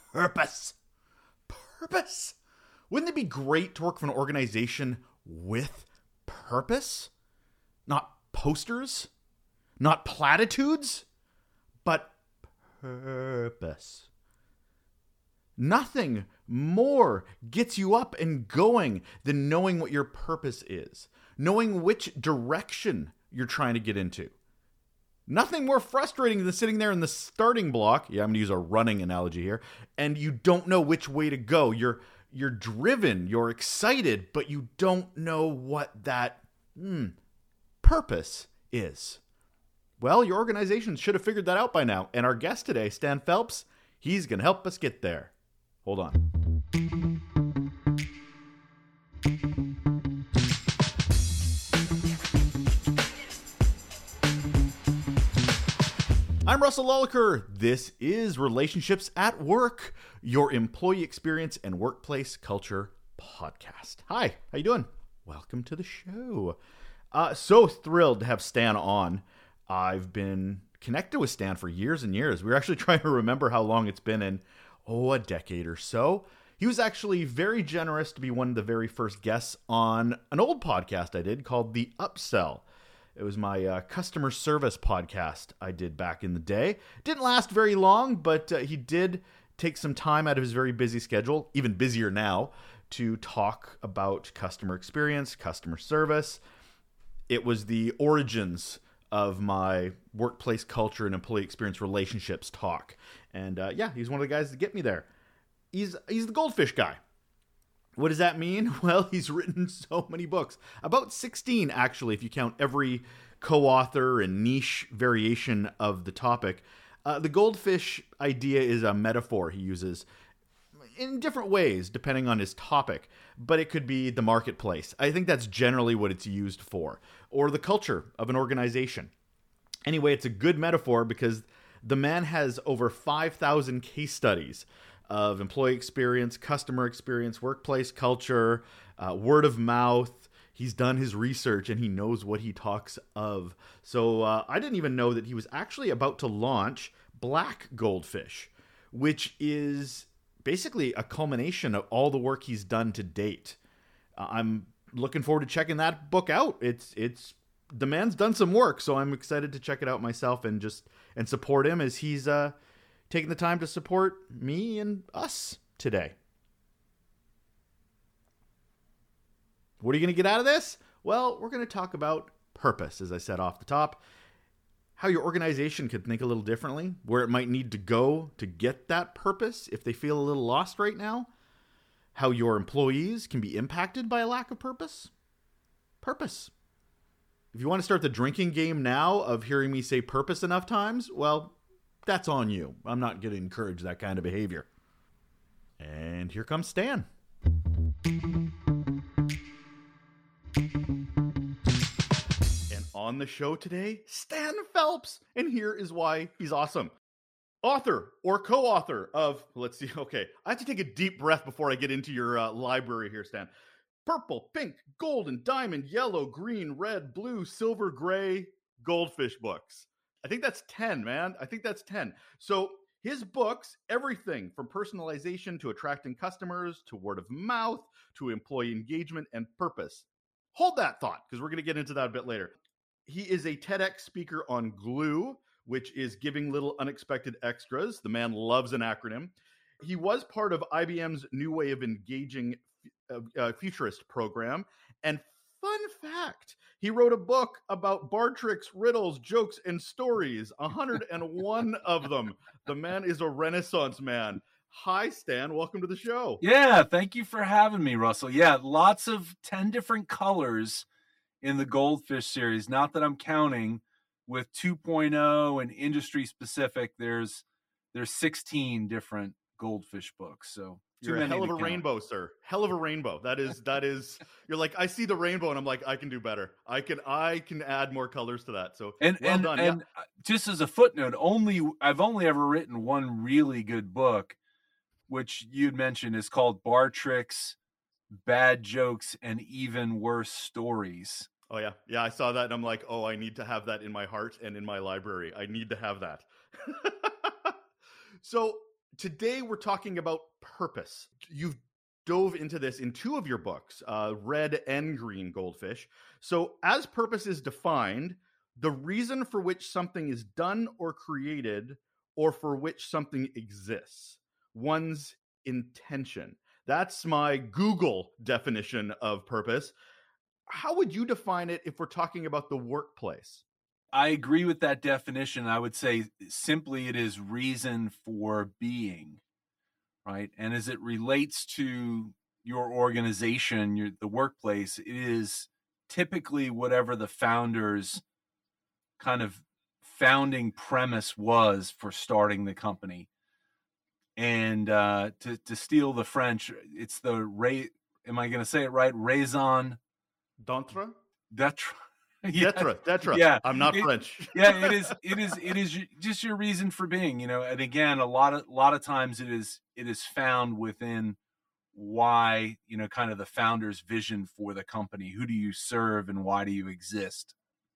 Purpose. Purpose. Wouldn't it be great to work for an organization with purpose? Not posters, not platitudes, but purpose. Nothing more gets you up and going than knowing what your purpose is, knowing which direction you're trying to get into. Nothing more frustrating than sitting there in the starting block, I'm going to use a running analogy here, and you don't know which way to go. You're driven, you're excited, but you don't know what that purpose is. Well, your organization should have figured that out by now, and our guest today, Stan Phelps, he's going to help us get there. Hold on. I'm Russell Lolliker. This is Relationships at Work, your employee experience and workplace culture podcast. Hi, how you doing? Welcome to the show. So thrilled to have Stan on. I've been connected with Stan for years and years. We were actually trying to remember how long it's been in, a decade or so. He was actually very generous to be one of the very first guests on an old podcast I did called The Upsell. It was my customer service podcast I did back in the day. Didn't last very long, but he did take some time out of his very busy schedule, even busier now, to talk about customer experience, customer service. It was the origins of my workplace culture and employee experience relationships talk. And he's one of the guys that get me there. He's the goldfish guy. What does that mean? Well, he's written so many books. About 16, actually, if you count every co-author and niche variation of the topic. The goldfish idea is a metaphor he uses in different ways, depending on his topic. But it could be the marketplace. I think that's generally what it's used for. Or the culture of an organization. Anyway, it's a good metaphor because the man has over 5,000 case studies of employee experience, customer experience, workplace culture, word of mouth. He's done his research and he knows what he talks of. So I didn't even know that he was actually about to launch Black Goldfish, which is basically a culmination of all the work he's done to date. I'm looking forward to checking that book out. It's the man's done some work, so I'm excited to check it out myself and support him as he's taking the time to support me and us today. What are you going to get out of this? Well, we're going to talk about purpose, as I said off the top. How your organization could think a little differently, where it might need to go to get that purpose if they feel a little lost right now. How your employees can be impacted by a lack of purpose. Purpose. If you want to start the drinking game now of hearing me say purpose enough times, well, that's on you. I'm not going to encourage that kind of behavior. And here comes Stan. And on the show today, Stan Phelps. And here is why he's awesome. Author or co-author of, let's see, okay. I have to take a deep breath before I get into your library here, Stan. Purple, pink, golden, diamond, yellow, green, red, blue, silver, gray, goldfish books. I think that's 10, man. I think that's 10. So his books, everything from personalization to attracting customers, to word of mouth, to employee engagement and purpose. Hold that thought, because we're going to get into that a bit later. He is a TEDx speaker on GLUE, which is giving little unexpected extras. The man loves an acronym. He was part of IBM's New Way of Engaging Futurist program. And fun fact, he wrote a book about bar tricks, riddles, jokes, and stories, 101 of them. The man is a Renaissance man. Hi, Stan. Welcome to the show. Yeah, thank you for having me, Russell. Yeah, lots of 10 different colors in the Goldfish series. Not that I'm counting. With 2.0 and industry specific, there's 16 different Goldfish books. So you're a hell of a rainbow, sir. Hell of a rainbow. That is. You're like, I see the rainbow, and I'm like, I can do better. I can add more colors to that. So well done. And just as a footnote, I've only ever written one really good book, which you'd mentioned is called Bar Tricks, Bad Jokes, and Even Worse Stories. Oh, yeah. Yeah, I saw that, and I'm like, oh, I need to have that in my heart and in my library. I need to have that. So Today we're talking about purpose. You've dove into this in two of your books, Red and Green Goldfish. So, as purpose is defined, the reason for which something is done or created, or for which something exists, one's intention. That's my Google definition of purpose. How would you define it if we're talking about the workplace? I agree with that definition. I would say simply it is reason for being, right? And as it relates to your organization, the workplace, it is typically whatever the founders' kind of founding premise was for starting the company. And to steal the French, it's the am I going to say it right? Raison d'être. d'être. Yeah. D'être. Yeah, I'm not French. Yeah, it is just your reason for being, and again, a lot of times it is found within why, kind of the founder's vision for the company. Who do you serve and why do you exist?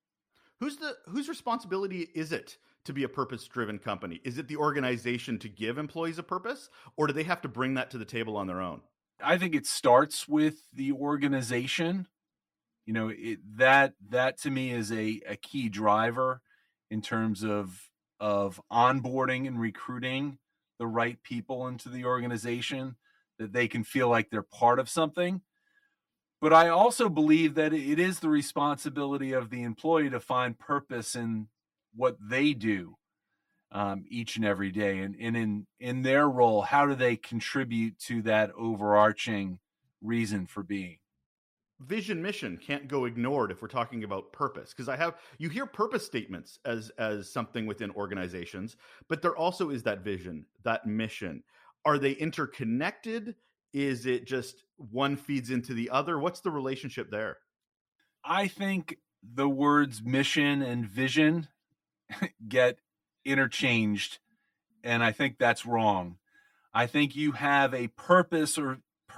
Whose responsibility is it to be a purpose-driven company? Is it the organization to give employees a purpose, or do they have to bring that to the table on their own? I think it starts with the organization. That to me is a key driver in terms of onboarding and recruiting the right people into the organization, that they can feel like they're part of something. But I also believe that it is the responsibility of the employee to find purpose in what they do each and every day, and in their role, how do they contribute to that overarching reason for being? Vision mission can't go ignored if we're talking about purpose, because you hear purpose statements as something within organizations, but there also is that vision, that mission. Are they interconnected? Is it just one feeds into the other? What's the relationship there? I think the words mission and vision get interchanged, and I think that's wrong. I think you have a purpose or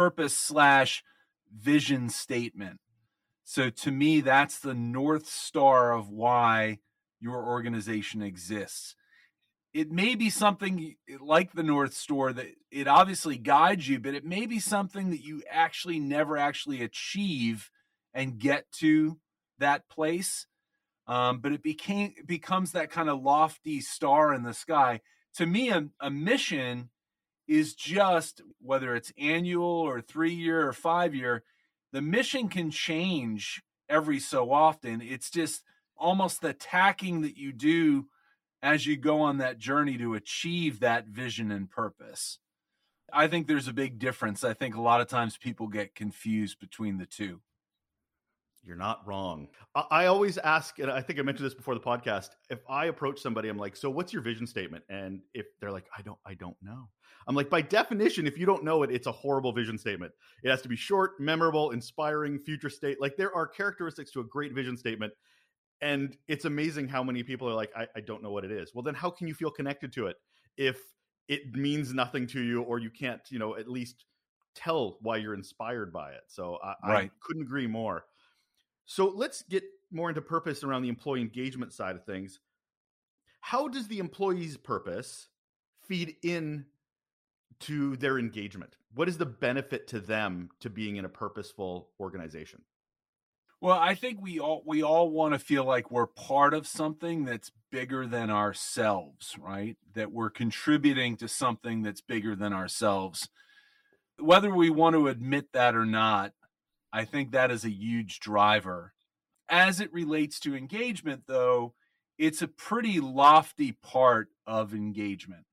purpose/vision statement. So to me, that's the North Star of why your organization exists. It may be something like the North Star that it obviously guides you, but it may be something that you actually never actually achieve and get to that place. But it becomes that kind of lofty star in the sky. To me, a mission is just, whether it's annual or 3-year or 5-year, the mission can change every so often. It's just almost the tacking that you do as you go on that journey to achieve that vision and purpose. I think there's a big difference. I think a lot of times people get confused between the two. You're not wrong. I always ask, and I think I mentioned this before the podcast, if I approach somebody, I'm like, so what's your vision statement? And if they're like, I don't know. I'm like, by definition, if you don't know it, it's a horrible vision statement. It has to be short, memorable, inspiring, future state. Like, there are characteristics to a great vision statement. And it's amazing how many people are like, I don't know what it is. Well, then how can you feel connected to it if it means nothing to you, or you can't, at least tell why you're inspired by it? So I couldn't agree more. So let's get more into purpose around the employee engagement side of things. How does the employee's purpose feed in to their engagement? What is the benefit to them to being in a purposeful organization? Well, I think we all want to feel like we're part of something that's bigger than ourselves, right? That we're contributing to something that's bigger than ourselves. Whether we want to admit that or not, I think that is a huge driver. As it relates to engagement, though, it's a pretty lofty part of engagement.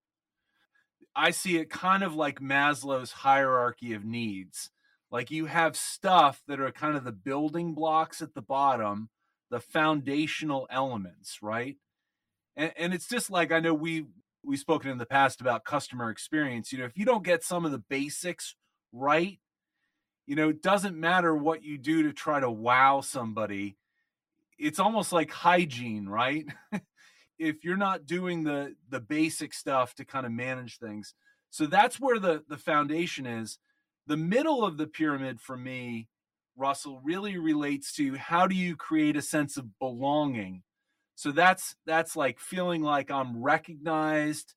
I see it kind of like Maslow's hierarchy of needs. Like, you have stuff that are kind of the building blocks at the bottom, the foundational elements, right? And it's just like, I know we've spoken in the past about customer experience. If you don't get some of the basics right, it doesn't matter what you do to try to wow somebody. It's almost like hygiene, right? If you're not doing the basic stuff to kind of manage things. So that's where the foundation is. The middle of the pyramid for me, Russell, really relates to how do you create a sense of belonging? So that's like feeling like I'm recognized,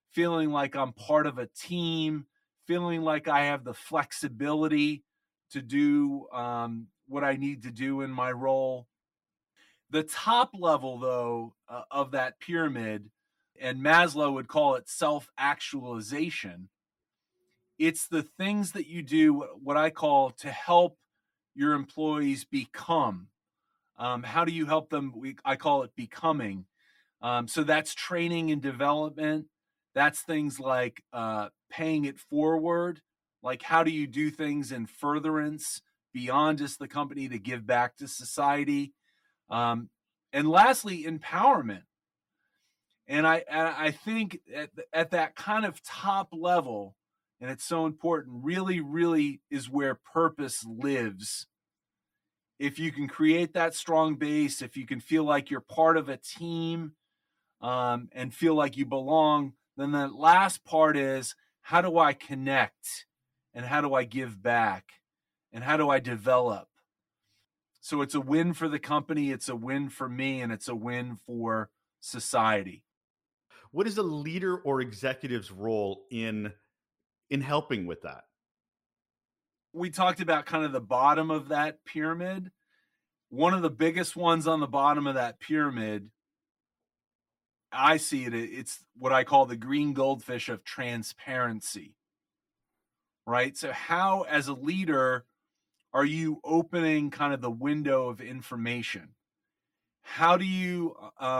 feeling like I'm part of a team, feeling like I have the flexibility to do what I need to do in my role. The top level, though, of that pyramid, and Maslow would call it self-actualization, it's the things that you do, what I call, to help your employees become. How do you help them? I call it becoming. So that's training and development. That's things like paying it forward. Like, how do you do things in furtherance beyond just the company to give back to society? And lastly, empowerment. And I think at that kind of top level, and it's so important, really, really is where purpose lives. If you can create that strong base, if you can feel like you're part of a team, and feel like you belong, then the last part is, how do I connect, and how do I give back, and how do I develop? So it's a win for the company, it's a win for me, and it's a win for society. What is a leader or executive's role in helping with that? We talked about kind of the bottom of that pyramid. One of the biggest ones on the bottom of that pyramid, I see it's what I call the green goldfish of transparency, right? So how, as a leader, are you opening kind of the window of information? How do you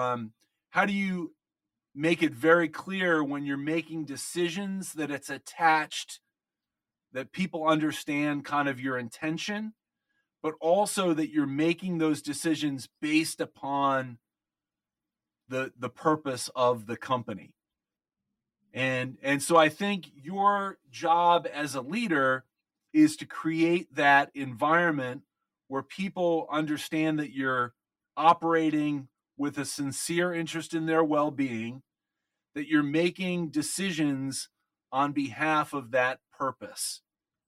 make it very clear when you're making decisions that it's attached, that people understand kind of your intention, but also that you're making those decisions based upon the purpose of the company? And so I think your job as a leader is to create that environment where people understand that you're operating with a sincere interest in their well-being, that you're making decisions on behalf of that purpose.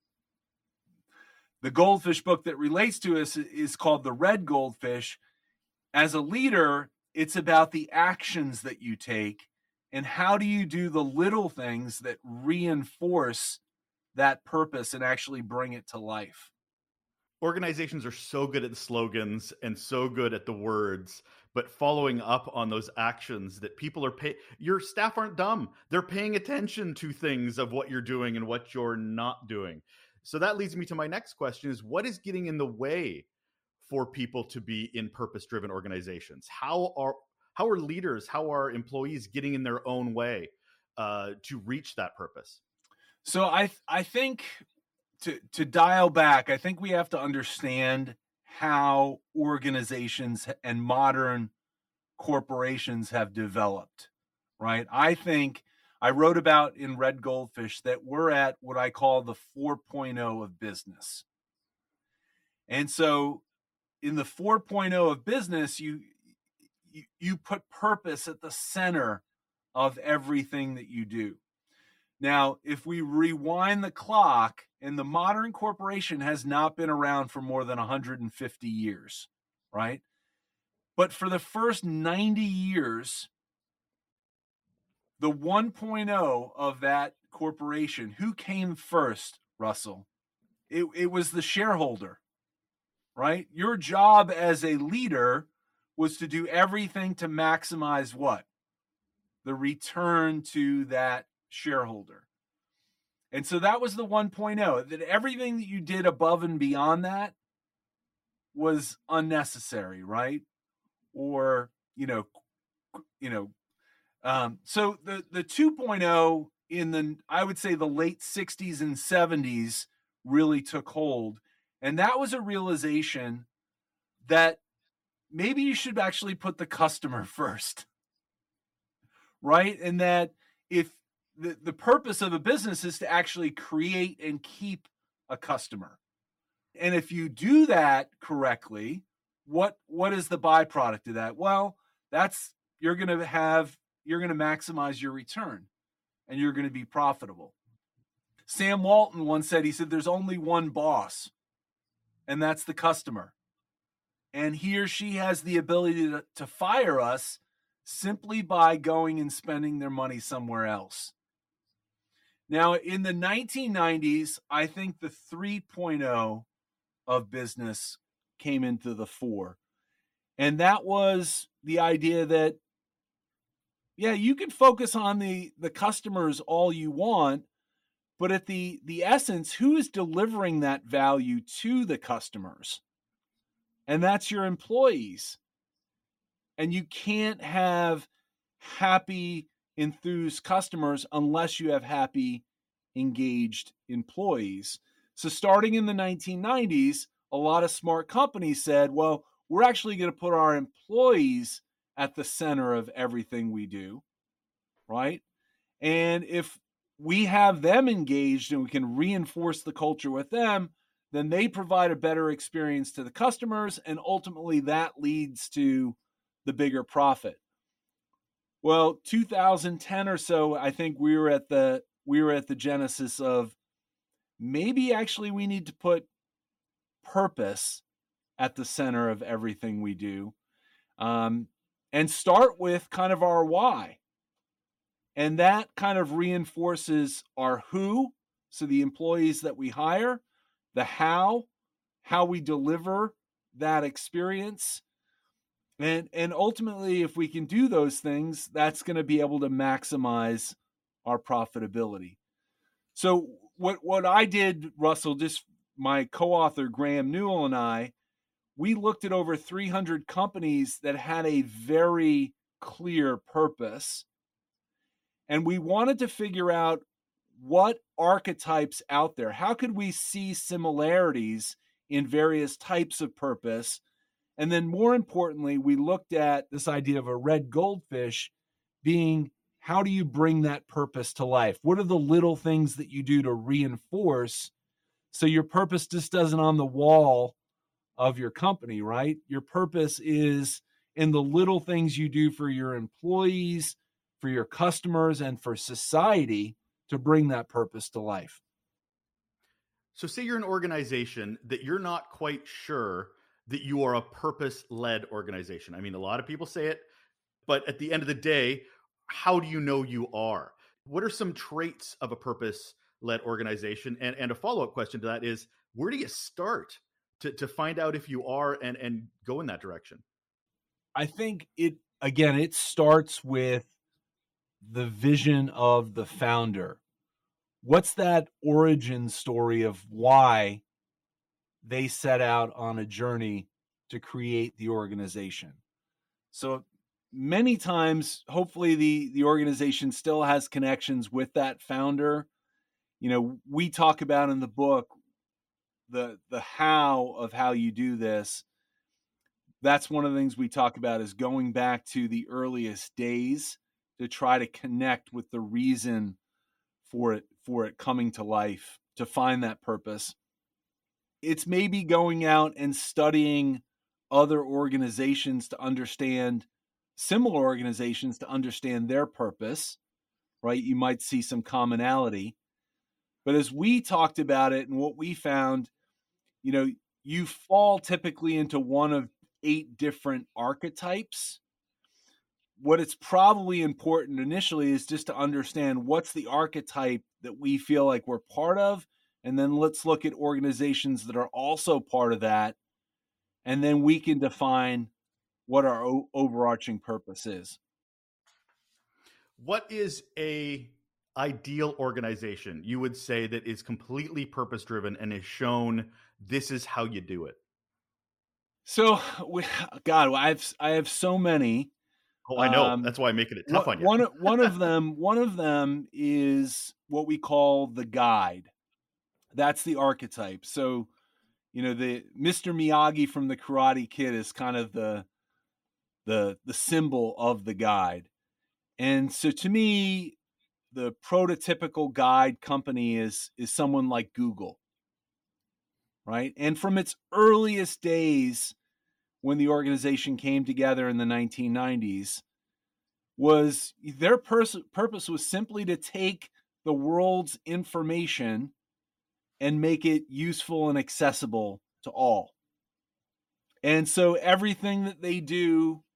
The goldfish book that relates to us is called The Red Goldfish. As a leader, it's about the actions that you take, and how do you do the little things that reinforce that purpose and actually bring it to life? Organizations are so good at the slogans and so good at the words, but following up on those actions that people are your staff aren't dumb. They're paying attention to things of what you're doing and what you're not doing. So that leads me to my next question is, what is getting in the way for people to be in purpose-driven organizations? How are leaders, how are employees getting in their own way to reach that purpose? So I think to dial back, I think we have to understand how organizations and modern corporations have developed, right? I think I wrote about in Red Goldfish that we're at what I call the 4.0 of business. And so in the 4.0 of business, you put purpose at the center of everything that you do. Now, if we rewind the clock, and the modern corporation has not been around for more than 150 years, right? But for the first 90 years, the 1.0 of that corporation, who came first, Russell? It was the shareholder, right? Your job as a leader was to do everything to maximize what? The return to that shareholder. And so that was the 1.0, that everything that you did above and beyond that was unnecessary, right? Or, so the 2.0 in I would say the late 60s and 70s really took hold. And that was a realization that maybe you should actually put the customer first, right? And that if the purpose of a business is to actually create and keep a customer. And if you do that correctly, what is the byproduct of that? Well, you're going to maximize your return, and you're going to be profitable. Sam Walton once said, he said, there's only one boss, and that's the customer. And he or she has the ability to fire us simply by going and spending their money somewhere else. Now, in the 1990s, I think the 3.0 of business came into the fore. And that was the idea that, yeah, you can focus on the customers all you want, but at the essence, who is delivering that value to the customers? And that's your employees. And you can't have happy, enthused customers unless you have happy, engaged employees. So starting in the 1990s, a lot of smart companies said, well, we're actually going to put our employees at the center of everything we do, right? And if we have them engaged and we can reinforce the culture with them, then they provide a better experience to the customers, and ultimately that leads to the bigger profit. Well, 2010 or so, I think we were at the genesis of maybe actually we need to put purpose at the center of everything we do, and start with kind of our why. And that kind of reinforces our who, so the employees that we hire, the how we deliver that experience. And ultimately, if we can do those things, that's going to be able to maximize our profitability. So what I did, Russell, just my co-author Graham Newell and I, we looked at over 300 companies that had a very clear purpose. And we wanted to figure out what archetypes out there. How could we see similarities in various types of purpose? And then more importantly, we looked at this idea of a red goldfish being, how do you bring that purpose to life? What are the little things that you do to reinforce so your purpose just doesn't on the wall of your company, right? Your purpose is in the little things you do for your employees, for your customers, and for society to bring that purpose to life. So say you're an organization that you're not quite sure that you are a purpose-led organization. I mean, a lot of people say it, but at the end of the day, how do you know you are? What are some traits of a purpose-led organization? And a follow-up question to that is, where do you start to find out if you are and go in that direction? I think it starts with the vision of the founder. What's that origin story of why they set out on a journey to create the organization? So many times, hopefully the organization still has connections with that founder. You know, we talk about in the book the how you do this. That's one of the things we talk about, is going back to the earliest days to try to connect with the reason for it coming to life, to find that purpose. It's maybe going out and studying other organizations to understand, similar organizations to understand their purpose, right? You might see some commonality. But as we talked about it and what we found, you know, you fall typically into one of 8 different archetypes. What it's probably important initially is just to understand what's the archetype that we feel like we're part of. And then let's look at organizations that are also part of that. And then we can define what our overarching purpose is. What is a ideal organization you would say that is completely purpose driven and has shown this is how you do it? So, I have so many. Oh, I know. That's why I'm making it tough on you. One of them is what we call the guide. That's the archetype. So, you know, the Mr. Miyagi from the Karate Kid is kind of the symbol of the guide. And so to me, the prototypical guide company is someone like Google, right? And from its earliest days, when the organization came together in the 1990s, was their purpose was simply to take the world's information and make it useful and accessible to all. And so everything that they do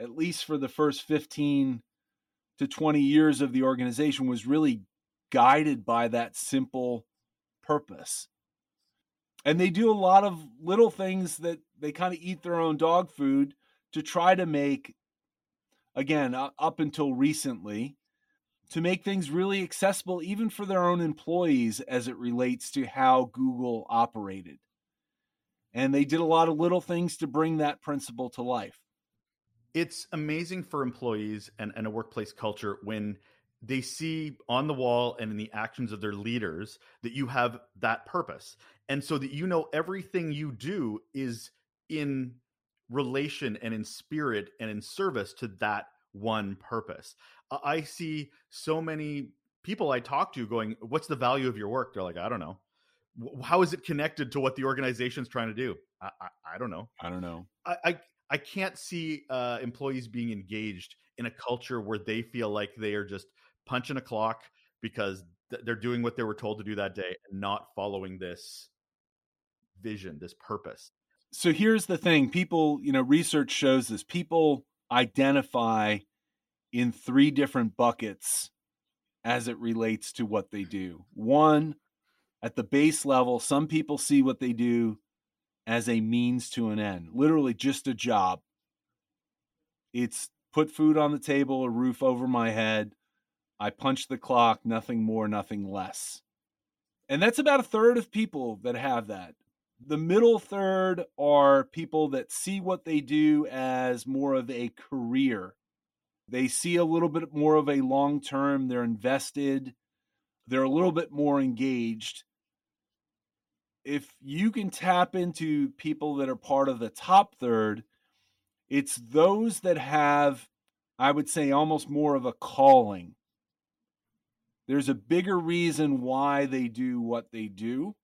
at least for the first 15 to 20 years of the organization, was really guided by that simple purpose. And they do a lot of little things that they kind of eat their own dog food to try to make, again, up until recently, to make things really accessible even for their own employees as it relates to how Google operated. And they did a lot of little things to bring that principle to life. It's amazing for employees and a workplace culture when they see on the wall and in the actions of their leaders that you have that purpose. And so that, you know, everything you do is in relation and in spirit and in service to that one purpose. I see so many people I talk to going, what's the value of your work? They're like, I don't know. How is it connected to what the organization's trying to do? I don't know. I don't know. I can't see employees being engaged in a culture where they feel like they are just punching a clock because they're doing what they were told to do that day and not following this vision, this purpose. So here's the thing. People, research shows this. People identify in 3 different buckets as it relates to what they do. One, at the base level, some people see what they do as a means to an end, literally just a job. It's put food on the table, a roof over my head. I punch the clock, nothing more, nothing less. And that's about a third of people that have that. The middle third are people that see what they do as more of a career. They see a little bit more of a long-term, they're invested, they're a little bit more engaged. If you can tap into people that are part of the top third, it's those that have, I would say, almost more of a calling. There's a bigger reason why they do what they do.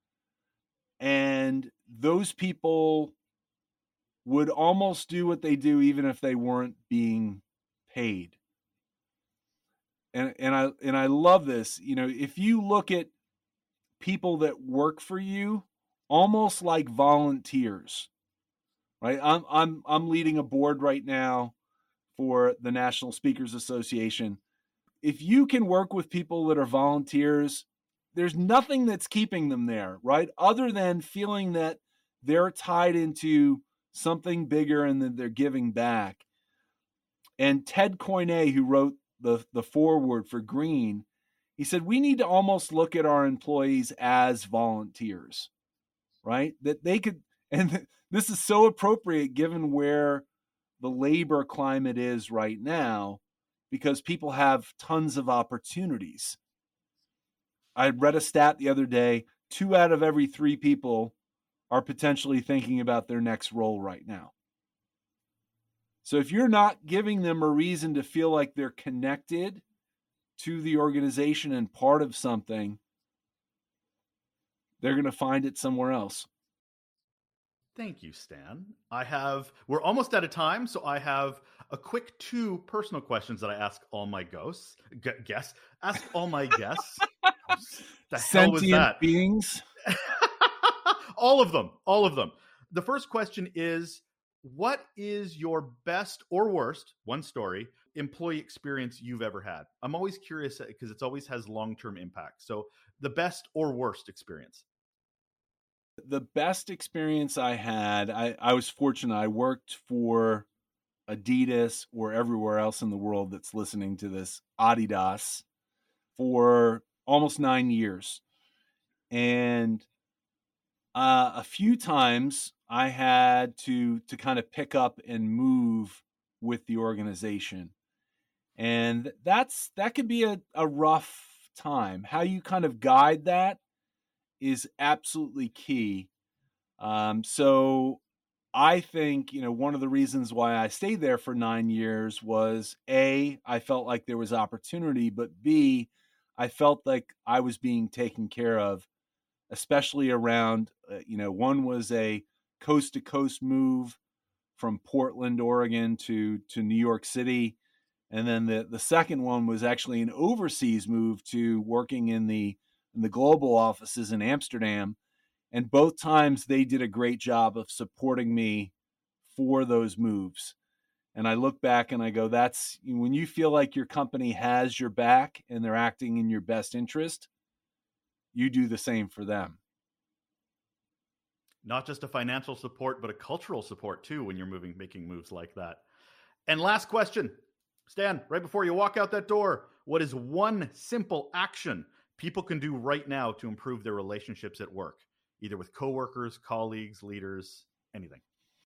And those people would almost do what they do even if they weren't being paid. And I love this. If you look at people that work for you almost like volunteers, right? I'm leading a board right now for the National Speakers Association. If you can work with people that are volunteers, there's nothing that's keeping them there, right? Other than feeling that they're tied into something bigger and that they're giving back. And Ted Koine, who wrote the foreword for Green, he said, we need to almost look at our employees as volunteers, right? That they could, and this is so appropriate given where the labor climate is right now, because people have tons of opportunities. I read a stat the other day, 2 out of every 3 people are potentially thinking about their next role right now. So if you're not giving them a reason to feel like they're connected to the organization and part of something, they're going to find it somewhere else. Thank you, Stan. We're almost out of time, so I have a quick 2 personal questions that I ask all my guests. Ask all my guests. The hell was that? Beings. All of them. The first question is, what is your best or worst, one story, employee experience you've ever had? I'm always curious because it always has long-term impact. So the best or worst experience. The best experience I had, I was fortunate. I worked for Adidas or everywhere else in the world that's listening to this, Adidas, for almost 9 years. And a few times I had to kind of pick up and move with the organization. And that could be a rough time. How you kind of guide that is absolutely key. So I think, one of the reasons why I stayed there for 9 years was A, I felt like there was opportunity, but B, I felt like I was being taken care of, especially around, one was a coast to coast move from Portland, Oregon to New York City. And then the second one was actually an overseas move to working in the global offices in Amsterdam. And both times they did a great job of supporting me for those moves. And I look back and I go, that's when you feel like your company has your back and they're acting in your best interest, you do the same for them. Not just a financial support, but a cultural support too when you're making moves like that. And last question, Stan, right before you walk out that door, what is one simple action people can do right now to improve their relationships at work, either with coworkers, colleagues, leaders, anything?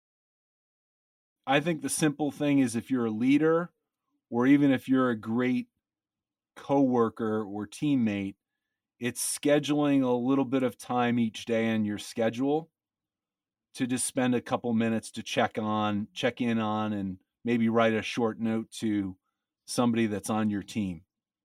I think the simple thing is, if you're a leader or even if you're a great coworker or teammate, it's scheduling a little bit of time each day in your schedule to just spend a couple minutes to check in on, and maybe write a short note to somebody that's on your team.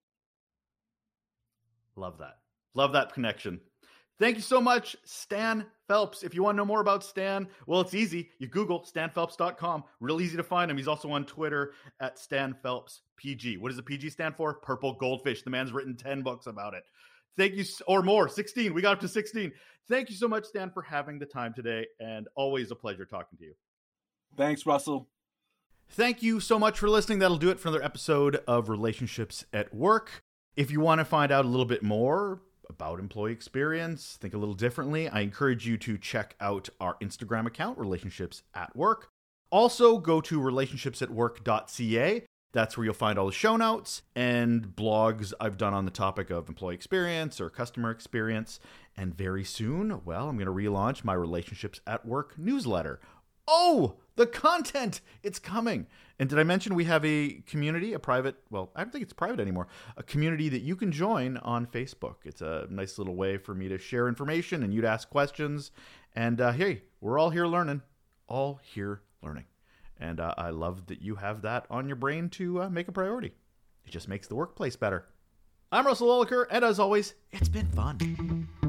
Love that. Love that connection. Thank you so much, Stan Phelps. If you want to know more about Stan, well, it's easy. You Google stanphelps.com. Real easy to find him. He's also on Twitter at Stan Phelps PG. What does the PG stand for? Purple Goldfish. The man's written 10 books about it. Thank you, or more, 16. We got up to 16. Thank you so much, Stan, for having the time today, and always a pleasure talking to you. Thanks, Russell. Thank you so much for listening. That'll do it for another episode of Relationships at Work. If you want to find out a little bit more about employee experience, think a little differently, I encourage you to check out our Instagram account, Relationships at Work. Also, go to relationshipsatwork.ca. That's where you'll find all the show notes and blogs I've done on the topic of employee experience or customer experience. And very soon, well, I'm going to relaunch my Relationships at Work newsletter. Oh, the content! It's coming. And did I mention we have a community, a private, well, I don't think it's private anymore, a community that you can join on Facebook. It's a nice little way for me to share information and you to ask questions. And hey, we're all here learning. All here learning. And I love that you have that on your brain to make a priority. It just makes the workplace better. I'm Russell Lolacher, and as always, it's been fun.